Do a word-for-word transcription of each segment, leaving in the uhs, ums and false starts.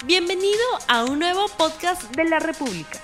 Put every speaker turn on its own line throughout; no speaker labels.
Bienvenido a un nuevo podcast de la República.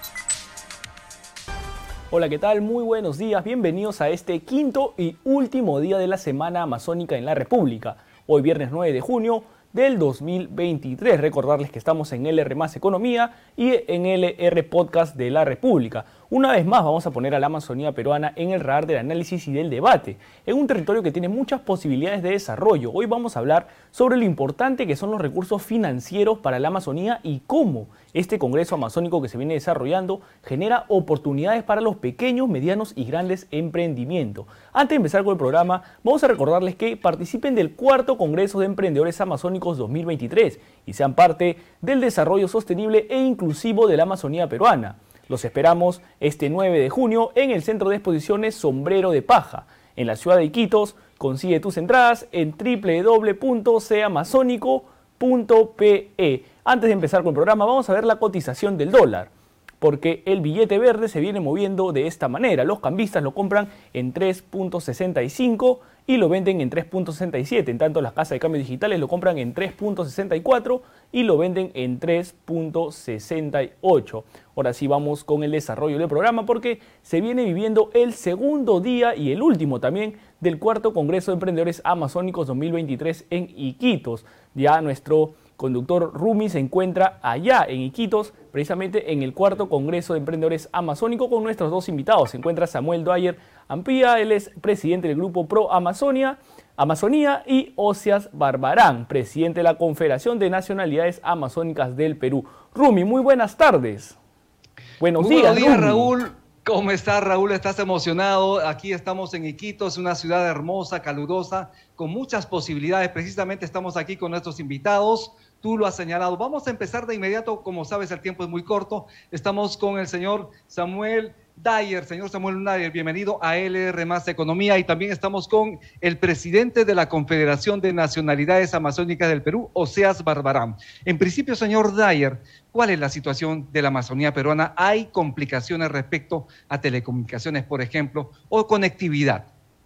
Hola, ¿qué tal? Muy buenos días. Bienvenidos a este quinto y último día de la Semana Amazónica en la República. Hoy viernes nueve de junio del dos mil veintitrés. Recordarles que estamos en L R más Economía y en L R Podcast de la República. Una vez más vamos a poner a la Amazonía peruana en el radar del análisis y del debate, en un territorio que tiene muchas posibilidades de desarrollo. Hoy vamos a hablar sobre lo importante que son los recursos financieros para la Amazonía y cómo este Congreso Amazónico que se viene desarrollando genera oportunidades para los pequeños, medianos y grandes emprendimientos. Antes de empezar con el programa, vamos a recordarles que participen del cuarto Congreso de Emprendedores Amazónicos dos mil veintitrés y sean parte del desarrollo sostenible e inclusivo de la Amazonía peruana. Los esperamos este nueve de junio en el Centro de Exposiciones Sombrero de Paja, en la ciudad de Iquitos. Consigue tus entradas en doble u doble u doble u punto c amazónico punto p e. Antes de empezar con el programa, vamos a ver la cotización del dólar, porque el billete verde se viene moviendo de esta manera. Los cambistas lo compran en tres punto sesenta y cinco y lo venden en tres punto sesenta y siete. En tanto, las casas de cambios digitales lo compran en tres punto sesenta y cuatro y lo venden en tres punto sesenta y ocho. Ahora sí vamos con el desarrollo del programa, porque se viene viviendo el segundo día y el último también del cuarto Congreso de Emprendedores Amazónicos dos mil veintitrés en Iquitos. Ya nuestro conductor Rumi se encuentra allá en Iquitos, precisamente en el cuarto Congreso de Emprendedores Amazónicos, con nuestros dos invitados. Se encuentra Samuel Dwyer Ampía, él es presidente del grupo Pro Amazonia, Amazonía, y Osias Barbarán, presidente de la Confederación de Nacionalidades Amazónicas del Perú. Rumi, muy buenas tardes. Buenos
muy
días,
buenos días,
Rumi.
Raúl. ¿Cómo estás, Raúl? ¿Estás emocionado? Aquí estamos en Iquitos, una ciudad hermosa, calurosa, con muchas posibilidades. Precisamente estamos aquí con nuestros invitados. Tú lo has señalado. Vamos a empezar de inmediato. Como sabes, el tiempo es muy corto. Estamos con el señor Samuel Dwyer. Señor Samuel Dwyer, bienvenido a L R más Economía. Y también estamos con el presidente de la Confederación de Nacionalidades Amazónicas del Perú, Osias Barbarán. En principio, señor Dwyer, ¿cuál es la situación de la Amazonía peruana? ¿Hay complicaciones respecto a telecomunicaciones, por ejemplo, o conectividad?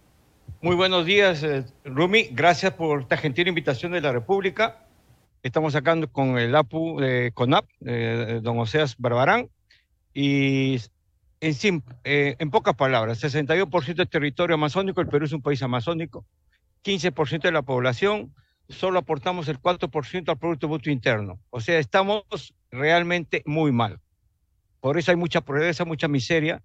Muy buenos días, eh, Rumi. Gracias por esta gentil invitación de la República. Estamos sacando con el A P U de CONAP, eh, don Osias Barbarán, y en, sim, eh, en pocas palabras, sesenta y dos por ciento del territorio amazónico. El Perú es un país amazónico, quince por ciento de la población, solo aportamos el cuatro por ciento al Producto Bruto Interno. O sea, estamos realmente muy mal. Por eso hay mucha pobreza, mucha miseria,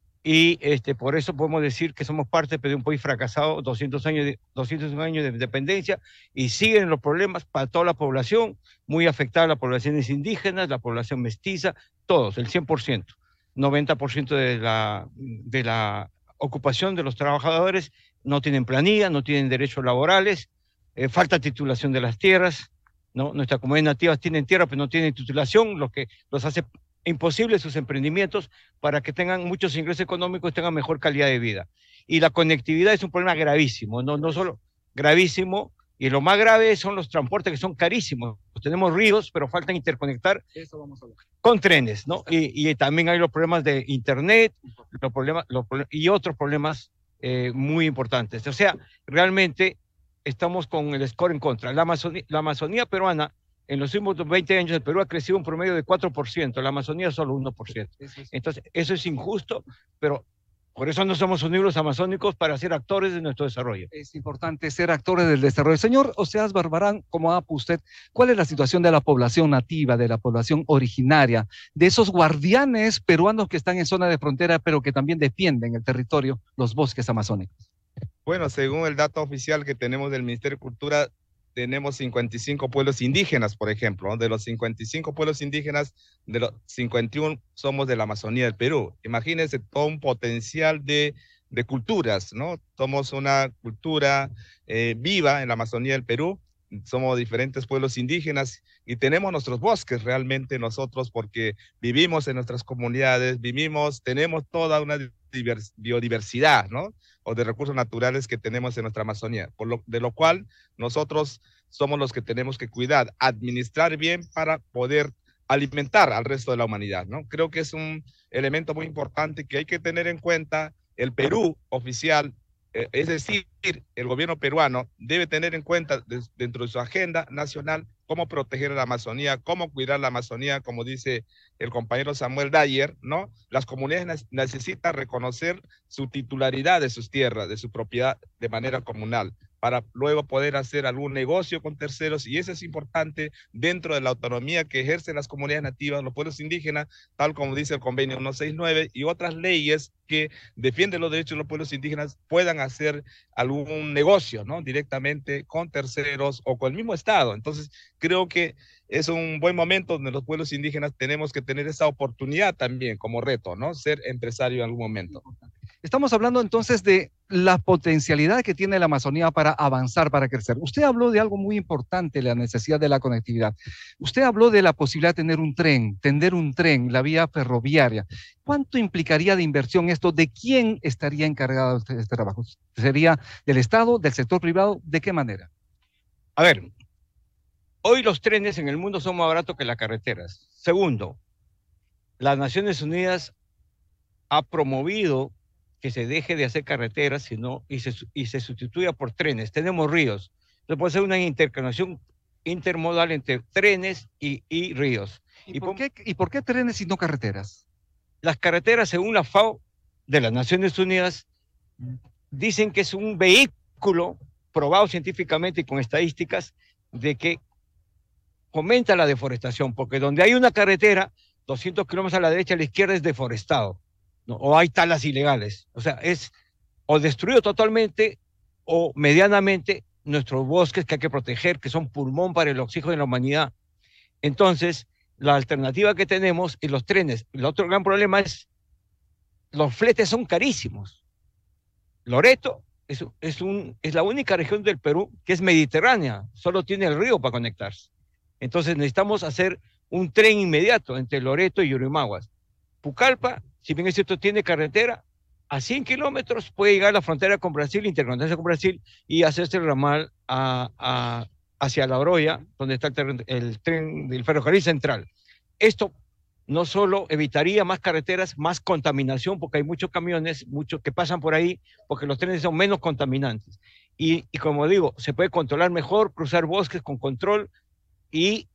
y este, por eso podemos decir que somos parte de un país fracasado, doscientos años de, doscientos años de independencia, y siguen los problemas para toda la población, muy afectada las poblaciones indígenas, la población mestiza, todos, el cien por ciento. noventa por ciento de la, de la ocupación de los trabajadores no tienen planilla, no tienen derechos laborales, eh, falta titulación de las tierras, ¿no? Nuestras comunidades nativas tienen tierra, pero no tienen titulación, lo que los hace imposible sus emprendimientos para que tengan muchos ingresos económicos, tengan mejor calidad de vida. Y la conectividad es un problema gravísimo, no, no solo gravísimo, y lo más grave son los transportes, que son carísimos. Tenemos ríos, pero faltan interconectar Eso vamos a con trenes, ¿no? Y, y también hay los problemas de internet, los problemas, los, y otros problemas eh, muy importantes. O sea, realmente estamos con el score en contra. La Amazonía, la Amazonía peruana, en los últimos veinte años, el Perú ha crecido un promedio de cuatro por ciento, la Amazonía solo uno por ciento. Entonces, eso es injusto, pero por eso no somos unidos los amazónicos, para ser actores de nuestro desarrollo.
Es importante ser actores del desarrollo. Señor Osias Barbarán, como A P U usted, ¿cuál es la situación de la población nativa, de la población originaria, de esos guardianes peruanos que están en zona de frontera, pero que también defienden el territorio, los bosques amazónicos?
Bueno, según el dato oficial que tenemos del Ministerio de Cultura, tenemos cincuenta y cinco pueblos indígenas, por ejemplo, ¿no? De los cincuenta y cinco pueblos indígenas, de los cincuenta y uno somos de la Amazonía del Perú. Imagínense todo un potencial de, de culturas, ¿no? Somos una cultura eh, viva en la Amazonía del Perú, somos diferentes pueblos indígenas y tenemos nuestros bosques realmente nosotros, porque vivimos en nuestras comunidades, vivimos, tenemos toda una biodiversidad, ¿no? O de recursos naturales que tenemos en nuestra Amazonía, por lo, de lo cual nosotros somos los que tenemos que cuidar, administrar bien para poder alimentar al resto de la humanidad, ¿no? Creo que es un elemento muy importante que hay que tener en cuenta. El Perú oficial Eh, es decir, el gobierno peruano debe tener en cuenta de, dentro de su agenda nacional cómo proteger a la Amazonía, cómo cuidar la Amazonía, como dice el compañero Samuel Dyer, ¿no? Las comunidades necesitan reconocer su titularidad de sus tierras, de su propiedad de manera comunal, para luego poder hacer algún negocio con terceros, y eso es importante dentro de la autonomía que ejercen las comunidades nativas, los pueblos indígenas, tal como dice el convenio ciento sesenta y nueve y otras leyes que defienden los derechos de los pueblos indígenas, puedan hacer algún negocio, ¿no? Directamente con terceros o con el mismo Estado. Entonces, creo que es un buen momento donde los pueblos indígenas tenemos que tener esa oportunidad también como reto, ¿no? Ser empresario en algún momento.
Estamos hablando entonces de la potencialidad que tiene la Amazonía para avanzar, para crecer. Usted habló de algo muy importante, la necesidad de la conectividad. Usted habló de la posibilidad de tener un tren, tender un tren, la vía ferroviaria. ¿Cuánto implicaría de inversión esto? ¿De quién estaría encargado de este trabajo? ¿Sería del Estado, del sector privado? ¿De qué manera?
A ver, hoy los trenes en el mundo son más baratos que las carreteras. Segundo, las Naciones Unidas ha promovido que se deje de hacer carreteras sino, y, se, y se sustituya por trenes. Tenemos ríos. Entonces puede ser una interconexión intermodal entre trenes y, y ríos.
¿Y, ¿Y, por qué, ¿Y por qué trenes y no carreteras?
Las carreteras, según la FAO de las Naciones Unidas, dicen que es un vehículo probado científicamente y con estadísticas de que fomenta la deforestación, porque donde hay una carretera, doscientos kilómetros a la derecha y a la izquierda es deforestado, ¿no? O hay talas ilegales. O sea, es o destruido totalmente o medianamente nuestros bosques que hay que proteger, que son pulmón para el oxígeno de la humanidad. Entonces, la alternativa que tenemos es los trenes. El otro gran problema es los fletes son carísimos. Loreto es, es, un, es la única región del Perú que es mediterránea, solo tiene el río para conectarse. Entonces necesitamos hacer un tren inmediato entre Loreto y Yurimaguas. Pucallpa, si bien es cierto, tiene carretera, a cien kilómetros puede llegar a la frontera con Brasil, interconectarse con Brasil y hacerse el ramal a, a, hacia La Oroya, donde está el, tren, el tren del ferrocarril central. Esto no solo evitaría más carreteras, más contaminación, porque hay muchos camiones, muchos que pasan por ahí, porque los trenes son menos contaminantes. Y, y como digo, se puede controlar mejor, cruzar bosques con control, y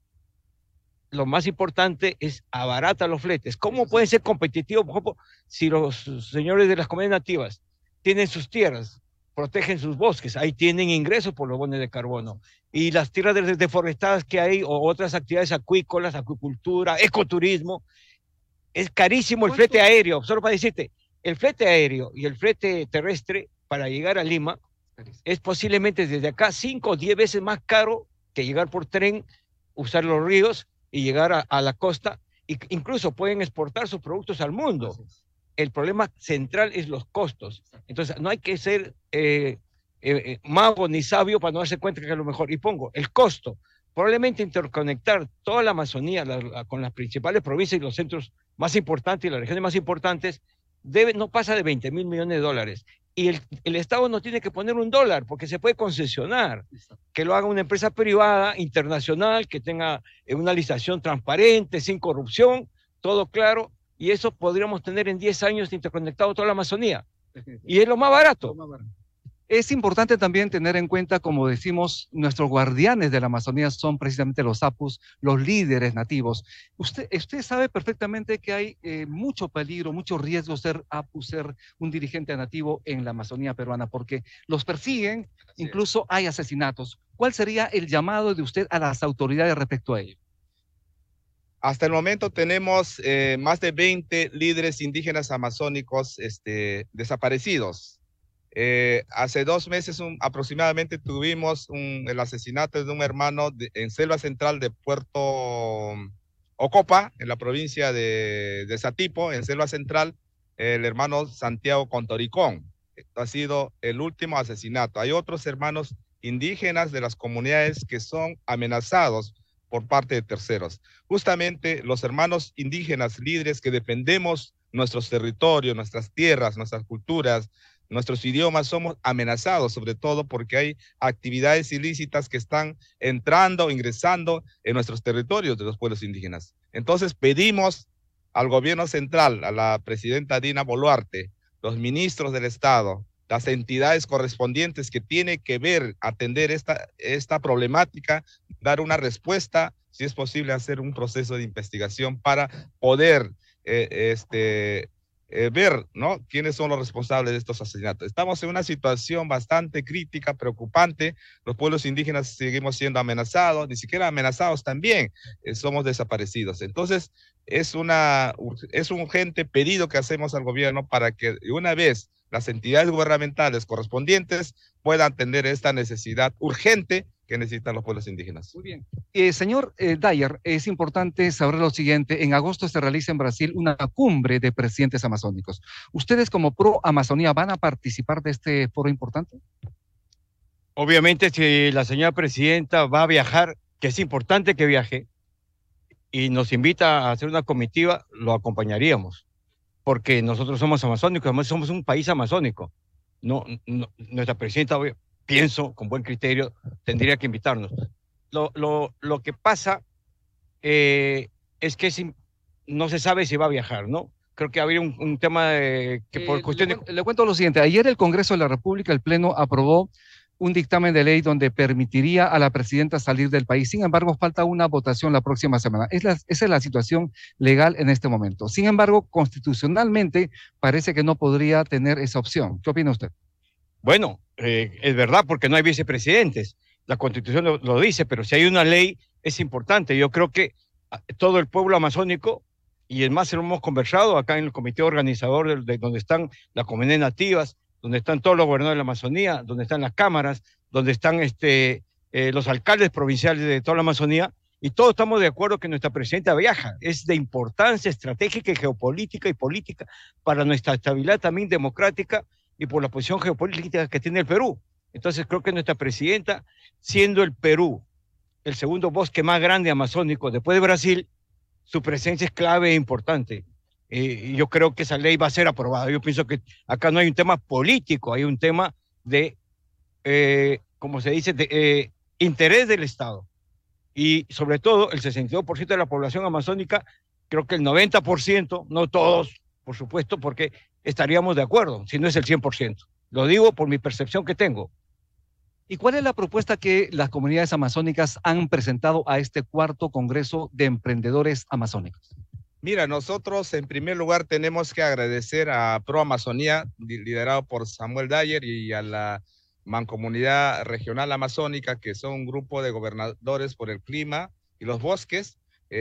lo más importante es abaratar los fletes. ¿Cómo pueden ser competitivos, por ejemplo, si los señores de las comunidades nativas tienen sus tierras, protegen sus bosques, ahí tienen ingresos por los bonos de carbono, y las tierras deforestadas que hay, o otras actividades acuícolas, acuicultura, ecoturismo, es carísimo el flete aéreo. Solo para decirte, el flete aéreo y el flete terrestre para llegar a Lima es posiblemente desde acá cinco o diez veces más caro que llegar por tren, usar los ríos y llegar a, a la costa, e incluso pueden exportar sus productos al mundo. El problema central es los costos. Entonces, no hay que ser eh, eh, mago ni sabio para no darse cuenta que es lo mejor. Y pongo el costo. Probablemente interconectar toda la Amazonía la, la, con las principales provincias y los centros más importantes y las regiones más importantes debe, no pasa de veinte mil millones de dólares. Y el, el Estado no tiene que poner un dólar porque se puede concesionar, que lo haga una empresa privada, internacional, que tenga una licitación transparente, sin corrupción, todo claro, y eso podríamos tener en diez años interconectado toda la Amazonía. Y es lo más barato.
Es importante también tener en cuenta, como decimos, nuestros guardianes de la Amazonía son precisamente los apus, los líderes nativos. Usted, usted sabe perfectamente que hay eh, mucho peligro, mucho riesgo ser apu, ser un dirigente nativo en la Amazonía peruana, porque los persiguen, sí. Incluso hay asesinatos. ¿Cuál sería el llamado de usted a las autoridades respecto a ello?
Hasta el momento tenemos eh, más de veinte líderes indígenas amazónicos este, desaparecidos. Eh, hace dos meses un, aproximadamente tuvimos un, el asesinato de un hermano de, en Selva Central de Puerto Ocopa, en la provincia de, de Satipo, en Selva Central, el hermano Santiago Contoricón. Esto ha sido el último asesinato. Hay otros hermanos indígenas de las comunidades que son amenazados por parte de terceros. Justamente los hermanos indígenas líderes que defendemos nuestros territorios, nuestras tierras, nuestras culturas, nuestros idiomas, somos amenazados, sobre todo porque hay actividades ilícitas que están entrando, ingresando en nuestros territorios de los pueblos indígenas. Entonces pedimos al gobierno central, a la presidenta Dina Boluarte, los ministros del Estado, las entidades correspondientes que tienen que ver, atender esta, esta problemática, dar una respuesta, si es posible hacer un proceso de investigación para poder eh, este, eh, ver, ¿no?, quiénes son los responsables de estos asesinatos. Estamos en una situación bastante crítica, preocupante. Los pueblos indígenas seguimos siendo amenazados, ni siquiera amenazados también, eh, somos desaparecidos. Entonces, es, una, es un urgente pedido que hacemos al gobierno para que de una vez las entidades gubernamentales correspondientes puedan atender esta necesidad urgente que necesitan los pueblos indígenas.
Muy bien. Eh, señor eh, Dyer, es importante saber lo siguiente. En agosto se realiza en Brasil una cumbre de presidentes amazónicos. ¿Ustedes como Pro Amazonía van a participar de este foro importante?
Obviamente, si la señora presidenta va a viajar, que es importante que viaje, y nos invita a hacer una comitiva, lo acompañaríamos, porque nosotros somos amazónicos, además somos un país amazónico. No, no, nuestra presidenta, pienso, con buen criterio, tendría que invitarnos. Lo, lo, lo que pasa eh, es que es, no se sabe si va a viajar, ¿no? Creo que habría un, un tema de, que por
eh,
cuestión
le,
de...
le cuento lo siguiente. Ayer el Congreso de la República, el Pleno, aprobó un dictamen de ley donde permitiría a la presidenta salir del país. Sin embargo, falta una votación la próxima semana. Es la, esa es la situación legal en este momento. Sin embargo, constitucionalmente parece que no podría tener esa opción. ¿Qué opina usted?
Bueno, eh, es verdad, porque no hay vicepresidentes. La Constitución lo, lo dice, pero si hay una ley es importante. Yo creo que todo el pueblo amazónico, y es más, lo hemos conversado acá en el comité organizador de, de donde están las comunidades nativas, donde están todos los gobernadores de la Amazonía, donde están las cámaras, donde están este, eh, los alcaldes provinciales de toda la Amazonía, y todos estamos de acuerdo que nuestra presidenta viaja. Es de importancia estratégica y geopolítica y política para nuestra estabilidad también democrática y por la posición geopolítica que tiene el Perú. Entonces creo que nuestra presidenta, siendo el Perú el segundo bosque más grande amazónico después de Brasil, su presencia es clave e importante. Eh, yo creo que esa ley va a ser aprobada. Yo pienso que acá no hay un tema político, hay un tema de, eh, como se dice, de eh, interés del Estado. Y sobre todo el sesenta y dos por ciento de la población amazónica, creo que el noventa por ciento, no todos, por supuesto, porque estaríamos de acuerdo, si no es el cien por ciento. Lo digo por mi percepción que tengo.
¿Y cuál es la propuesta que las comunidades amazónicas han presentado a este cuarto Congreso de Emprendedores Amazónicos?
Mira, nosotros en primer lugar tenemos que agradecer a Pro Amazonía, liderado por Samuel Dyer, y a la Mancomunidad Regional Amazónica, que son un grupo de gobernadores por el clima y los bosques,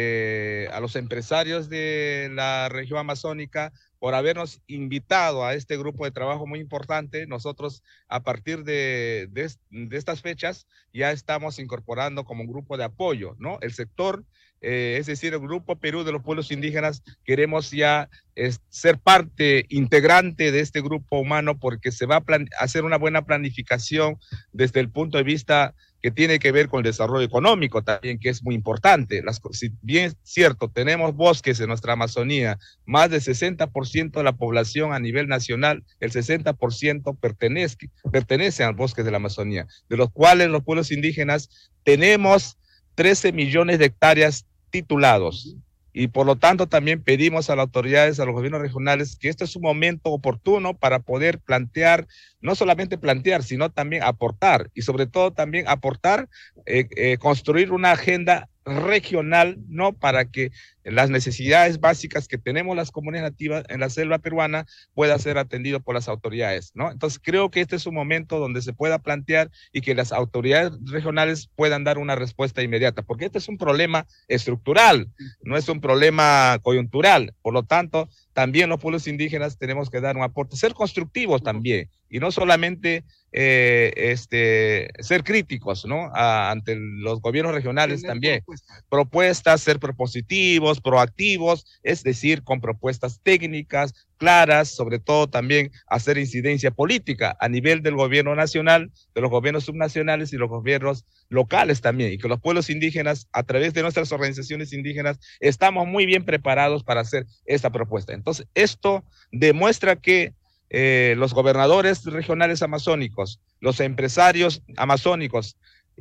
eh, a los empresarios de la región amazónica, por habernos invitado a este grupo de trabajo muy importante. Nosotros a partir de, de, de estas fechas ya estamos incorporando como un grupo de apoyo, ¿no? El sector, eh, es decir, el Grupo Perú de los Pueblos Indígenas, queremos ya es, ser parte integrante de este grupo humano, porque se va a plan hacer una buena planificación desde el punto de vista que tiene que ver con el desarrollo económico también, que es muy importante. Las, si bien es cierto, tenemos bosques en nuestra Amazonía, más del sesenta por ciento de la población a nivel nacional, el sesenta por ciento pertenece, pertenece al bosque de la Amazonía, de los cuales los pueblos indígenas tenemos trece millones de hectáreas titulados. Y por lo tanto también pedimos a las autoridades, a los gobiernos regionales, que este es un momento oportuno para poder plantear, no solamente plantear, sino también aportar, y sobre todo también aportar, eh, eh, construir una agenda regional, ¿no? Para que las necesidades básicas que tenemos las comunidades nativas en la selva peruana pueda ser atendido por las autoridades, ¿no? Entonces creo que este es un momento donde se pueda plantear y que las autoridades regionales puedan dar una respuesta inmediata, porque este es un problema estructural, no es un problema coyuntural. Por lo tanto, también los pueblos indígenas tenemos que dar un aporte, ser constructivos también, y no solamente eh, este, ser críticos, ¿no? A, ante los gobiernos regionales también. Propuestas. propuestas, ser propositivos, proactivos, es decir, con propuestas técnicas, claras, sobre todo también hacer incidencia política a nivel del gobierno nacional, de los gobiernos subnacionales y los gobiernos locales también, y que los pueblos indígenas, a través de nuestras organizaciones indígenas, estamos muy bien preparados para hacer esta propuesta. Entonces, esto demuestra que eh, los gobernadores regionales amazónicos, los empresarios amazónicos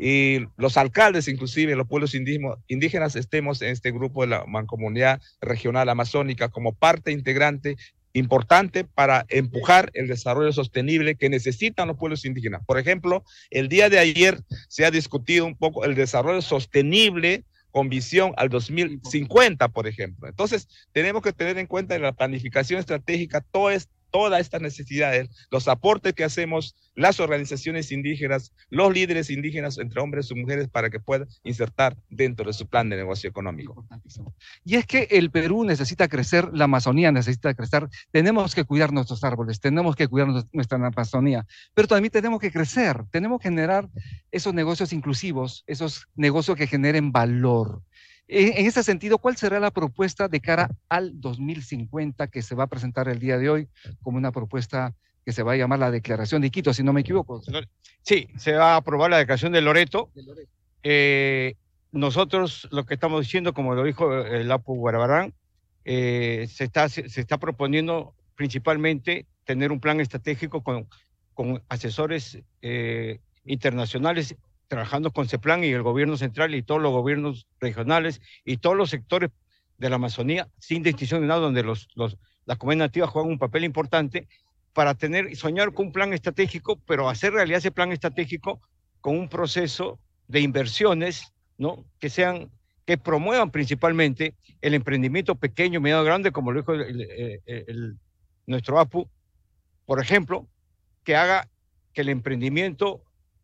y los alcaldes, inclusive los pueblos indígenas, estemos en este grupo de la Mancomunidad Regional Amazónica como parte integrante importante para empujar el desarrollo sostenible que necesitan los pueblos indígenas. Por ejemplo, el día de ayer se ha discutido un poco el desarrollo sostenible con visión al dos mil cincuenta, por ejemplo. Entonces, tenemos que tener en cuenta en la planificación estratégica todo esto, todas estas necesidades, los aportes que hacemos las organizaciones indígenas, los líderes indígenas, entre hombres y mujeres, para que puedan insertar dentro de su plan de negocio económico.
Y es que el Perú necesita crecer, la Amazonía necesita crecer, tenemos que cuidar nuestros árboles, tenemos que cuidar nuestra Amazonía, pero también tenemos que crecer, tenemos que generar esos negocios inclusivos, esos negocios que generen valor. En ese sentido, ¿cuál será la propuesta de cara al dos mil cincuenta que se va a presentar el día de hoy como una propuesta que se va a llamar la Declaración de Iquitos, si no me equivoco?
Sí, se va a aprobar la Declaración de Loreto. De Loreto. Eh, nosotros lo que estamos diciendo, como lo dijo el Apu Barbarán, eh, se, está, se, se está proponiendo principalmente tener un plan estratégico con, con asesores eh, internacionales, trabajando con CEPLAN y el gobierno central y todos los gobiernos regionales y todos los sectores de la Amazonía, sin distinción de nada, donde los, los, las comunidades nativas juegan un papel importante para tener, soñar con un plan estratégico, pero hacer realidad ese plan estratégico con un proceso de inversiones, ¿no? Que sean, que promuevan principalmente el emprendimiento pequeño, mediano, grande, como lo dijo el, el, el, el, nuestro Apu, por ejemplo, que haga que el emprendimiento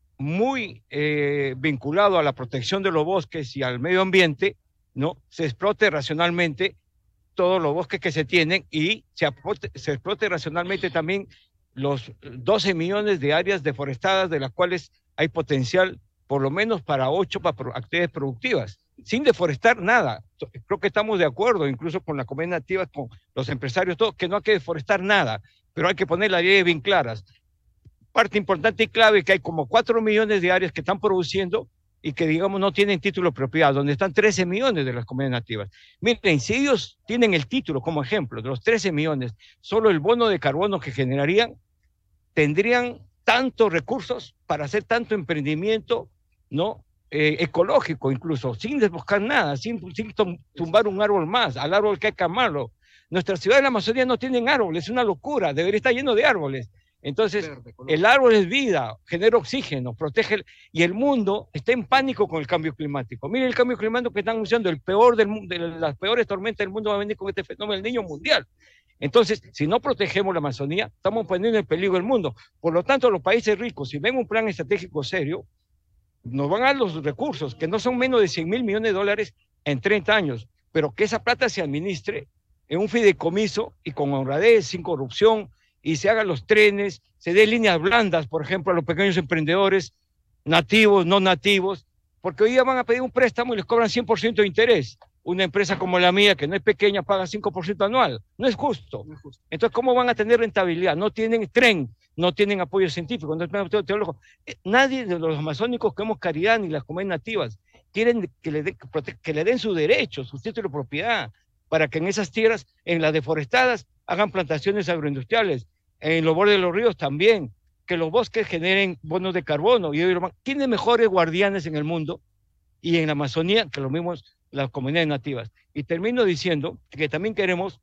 muy eh, vinculado a la protección de los bosques y al medio ambiente, ¿no? Se explote racionalmente todos los bosques que se tienen y se, aporte, se explote racionalmente también los doce millones de áreas deforestadas, de las cuales hay potencial por lo menos para ocho para actividades productivas, sin deforestar nada. Creo que estamos de acuerdo, incluso con la comunidad nativa, con los empresarios, todos, que no hay que deforestar nada, pero hay que poner las leyes bien claras. Parte importante y clave, que hay como cuatro millones de áreas que están produciendo y que, digamos, no tienen título de propiedad, donde están trece millones de las comunidades nativas. Miren, si ellos tienen el título como ejemplo, de los trece millones, solo el bono de carbono que generarían, tendrían tantos recursos para hacer tanto emprendimiento, ¿no? Eh, ecológico incluso, sin desboscar nada, sin, sin tumbar un árbol más, al árbol que hay que amarlo. Nuestras ciudades de la Amazonía no tienen árboles, es una locura, debería estar lleno de árboles. Entonces, el árbol es vida, genera oxígeno, protege, y el mundo está en pánico con el cambio climático. Miren el cambio climático que están anunciando, el peor del mundo, de las peores tormentas del mundo va a venir con este fenómeno del Niño Mundial. Entonces, si no protegemos la Amazonía, estamos poniendo en peligro el mundo. Por lo tanto, los países ricos, si ven un plan estratégico serio, nos van a dar los recursos, que no son menos de cien mil millones de dólares en treinta años, pero que esa plata se administre en un fideicomiso y con honradez, sin corrupción, y se hagan los trenes, se den líneas blandas, por ejemplo, a los pequeños emprendedores, nativos, no nativos, porque hoy día van a pedir un préstamo y les cobran cien por ciento de interés. Una empresa como la mía, que no es pequeña, paga cinco por ciento anual. No es justo. No es justo. Entonces, ¿cómo van a tener rentabilidad? No tienen tren, no tienen apoyo científico, no tienen apoyo teológico. Nadie de los amazónicos que hemos caridad ni las comunidades nativas quieren que le, de, que le den sus derechos, su título de propiedad, para que en esas tierras, en las deforestadas, hagan plantaciones agroindustriales. En los bordes de los ríos también, que los bosques generen bonos de carbono. Y ¿quiénes mejores guardianes en el mundo y en la Amazonía que los mismos, las comunidades nativas? Y termino diciendo que también queremos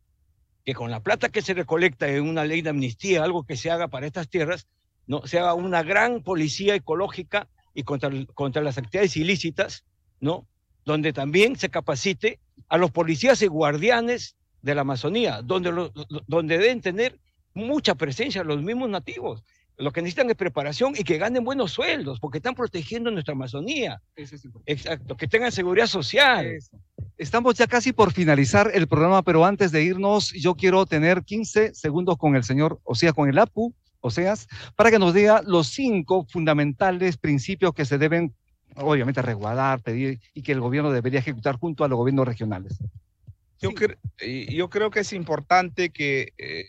que con la plata que se recolecta en una ley de amnistía, algo que se haga para estas tierras, ¿no? Se haga una gran policía ecológica y contra, contra las actividades ilícitas, ¿no? Donde también se capacite a los policías y guardianes de la Amazonía, donde, lo, donde deben tener mucha presencia los mismos nativos. Lo que necesitan es preparación y que ganen buenos sueldos, porque están protegiendo nuestra Amazonía. Eso es importante. Exacto, que tengan seguridad social. Eso.
Estamos ya casi por finalizar el programa, pero antes de irnos, yo quiero tener quince segundos con el señor, o sea, con el Apu, o sea, para que nos diga los cinco fundamentales principios que se deben, obviamente, resguardar, pedir y que el gobierno debería ejecutar junto a los gobiernos regionales.
Yo, sí. cre yo creo que es importante que, eh,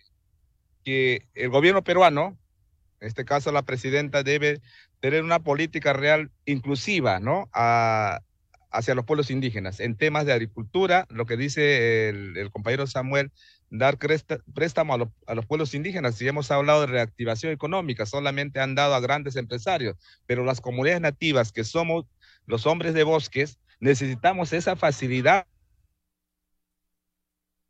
que el gobierno peruano, en este caso la presidenta, debe tener una política real inclusiva, ¿no? A, hacia los pueblos indígenas. En temas de agricultura, lo que dice el, el compañero Samuel, dar préstamo a, lo, a los pueblos indígenas. Si hemos hablado de reactivación económica, solamente han dado a grandes empresarios, pero las comunidades nativas, que somos los hombres de bosques, necesitamos esa facilidad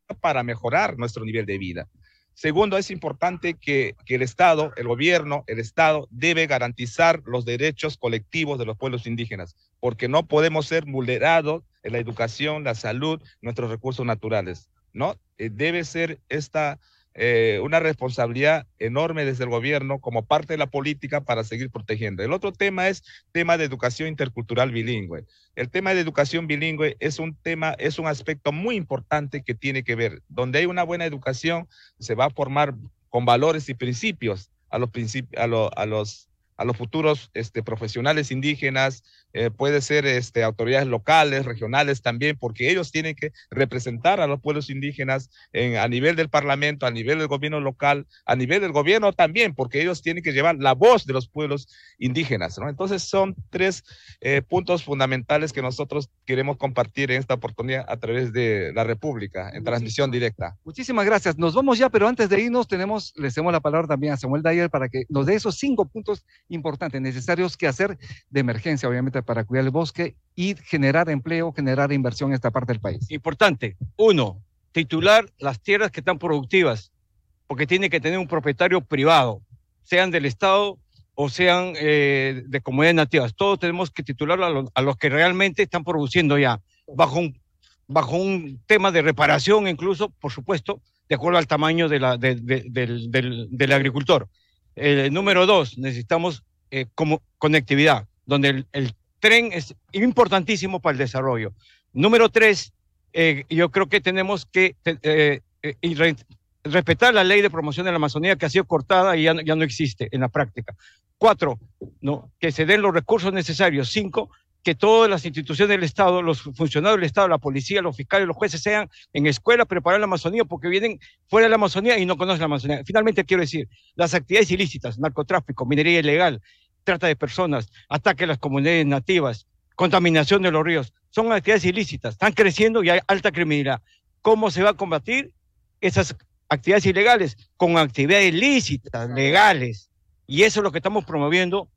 para mejorar nuestro nivel de vida. Segundo, es importante que, que el Estado, el gobierno, el Estado debe garantizar los derechos colectivos de los pueblos indígenas, porque no podemos ser vulnerados en la educación, la salud, nuestros recursos naturales, ¿no? Eh, debe ser esta eh, una responsabilidad enorme desde el gobierno como parte de la política para seguir protegiendo. El otro tema es tema de educación intercultural bilingüe. El tema de educación bilingüe es un tema, es un aspecto muy importante que tiene que ver. Donde hay una buena educación, se va a formar con valores y principios a los, principi a lo, a los, a los futuros este, profesionales indígenas, eh, puede ser este, autoridades locales, regionales también, porque ellos tienen que representar a los pueblos indígenas en, a nivel del parlamento, a nivel del gobierno local, a nivel del gobierno también, porque ellos tienen que llevar la voz de los pueblos indígenas, ¿no? Entonces son tres eh, puntos fundamentales que nosotros queremos compartir en esta oportunidad a través de la República, en transmisión directa.
Muchísimas gracias. Nos vamos ya, pero antes de irnos tenemos, le cedemos la palabra también a Samuel Dyer para que nos dé esos cinco puntos importantes, necesarios que hacer de emergencia, obviamente, para cuidar el bosque y generar empleo, generar inversión en esta parte del país.
Importante. Uno, titular las tierras que están productivas, porque tiene que tener un propietario privado, sean del Estado o sean eh, de comunidades nativas. Todos tenemos que titular a los, a los que realmente están produciendo ya, bajo un, bajo un tema de reparación incluso, por supuesto, de acuerdo al tamaño de la, de, de, del, del, del agricultor. Eh, número dos, necesitamos eh, como conectividad, donde el, el tren es importantísimo para el desarrollo. Número tres, eh, yo creo que tenemos que eh, eh, y re, respetar la ley de promoción de la Amazonía, que ha sido cortada y ya, ya no existe en la práctica. Cuatro, ¿no? Que se den los recursos necesarios. Cinco, que todas las instituciones del Estado, los funcionarios del Estado, la policía, los fiscales, los jueces, sean en escuela preparar la Amazonía, porque vienen fuera de la Amazonía y no conocen la Amazonía. Finalmente quiero decir, las actividades ilícitas, narcotráfico, minería ilegal, trata de personas, ataque a las comunidades nativas, contaminación de los ríos, son actividades ilícitas, están creciendo y hay alta criminalidad. ¿Cómo se va a combatir esas actividades ilegales? Con actividades ilícitas, legales. Y eso es lo que estamos promoviendo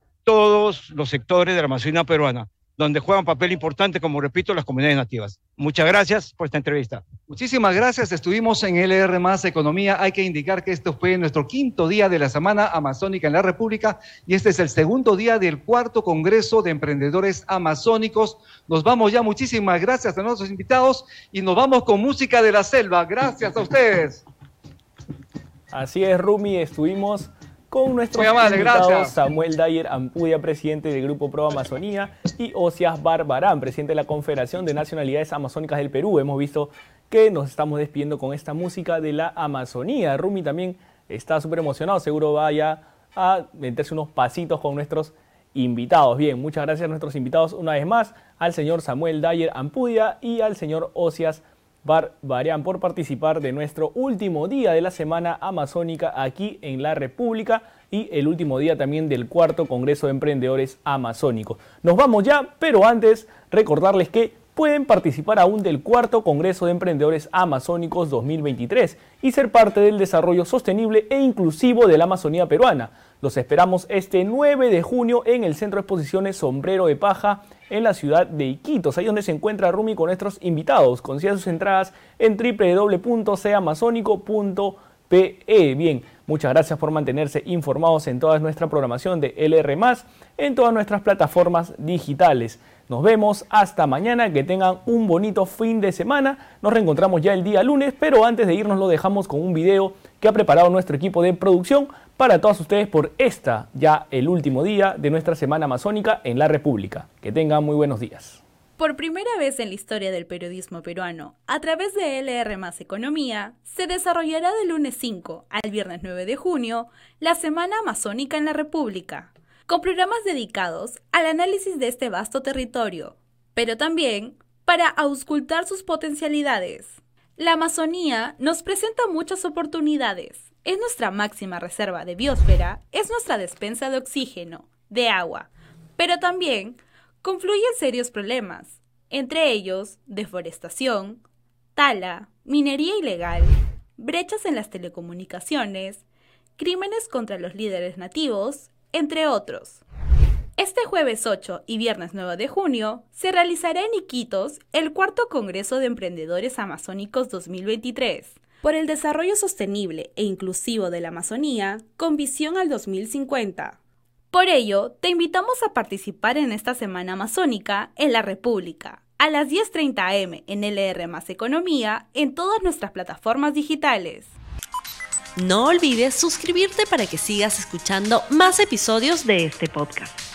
todos los sectores de la Amazonía peruana, donde juegan papel importante, como repito, las comunidades nativas. Muchas gracias por esta entrevista.
Muchísimas gracias. Estuvimos en L R más Economía. Hay que indicar que esto fue nuestro quinto día de la Semana Amazónica en la República y este es el segundo día del cuarto Congreso de Emprendedores Amazónicos. Nos vamos ya. Muchísimas gracias a nuestros invitados y nos vamos con música de la selva. Gracias a ustedes.
Así es, Rumi. Estuvimos con nuestros
amable,
invitados
gracias.
Samuel Dyer Ampudia, presidente del Grupo Pro Amazonía, y Osias Barbarán, presidente de la Confederación de Nacionalidades Amazónicas del Perú. Hemos visto que nos estamos despidiendo con esta música de la Amazonía. Rumi también está súper emocionado, seguro vaya a meterse unos pasitos con nuestros invitados. Bien, muchas gracias a nuestros invitados una vez más, al señor Samuel Dyer Ampudia y al señor Osias Barbarán, por participar de nuestro último día de la Semana Amazónica aquí en la República y el último día también del cuarto Congreso de Emprendedores Amazónicos. Nos vamos ya, pero antes recordarles que pueden participar aún del cuarto Congreso de Emprendedores Amazónicos dos mil veintitrés y ser parte del desarrollo sostenible e inclusivo de la Amazonía peruana. Los esperamos este nueve de junio en el Centro de Exposiciones Sombrero de Paja en la ciudad de Iquitos, ahí donde se encuentra Rumi con nuestros invitados. Consiga sus entradas en doble u doble u doble u punto c amazónico punto p e. Bien, muchas gracias por mantenerse informados en toda nuestra programación de L R más, en todas nuestras plataformas digitales. Nos vemos hasta mañana, que tengan un bonito fin de semana. Nos reencontramos ya el día lunes, pero antes de irnos lo dejamos con un video que ha preparado nuestro equipo de producción para todos ustedes por esta, ya el último día de nuestra Semana Amazónica en la República. Que tengan muy buenos días.
Por primera vez en la historia del periodismo peruano, a través de L R más Economía, se desarrollará del lunes cinco al viernes nueve de junio la Semana Amazónica en la República, con programas dedicados al análisis de este vasto territorio, pero también para auscultar sus potencialidades. La Amazonía nos presenta muchas oportunidades. Es nuestra máxima reserva de biosfera, es nuestra despensa de oxígeno, de agua, pero también confluyen serios problemas, entre ellos deforestación, tala, minería ilegal, brechas en las telecomunicaciones, crímenes contra los líderes nativos, entre otros. Este jueves ocho y viernes nueve de junio se realizará en Iquitos el cuarto Congreso de Emprendedores Amazónicos dos mil veintitrés por el desarrollo sostenible e inclusivo de la Amazonía con visión al dos mil cincuenta. Por ello, te invitamos a participar en esta Semana Amazónica en la República, a las diez treinta a eme en L R más Economía en todas nuestras plataformas digitales.
No olvides suscribirte para que sigas escuchando más episodios de este podcast.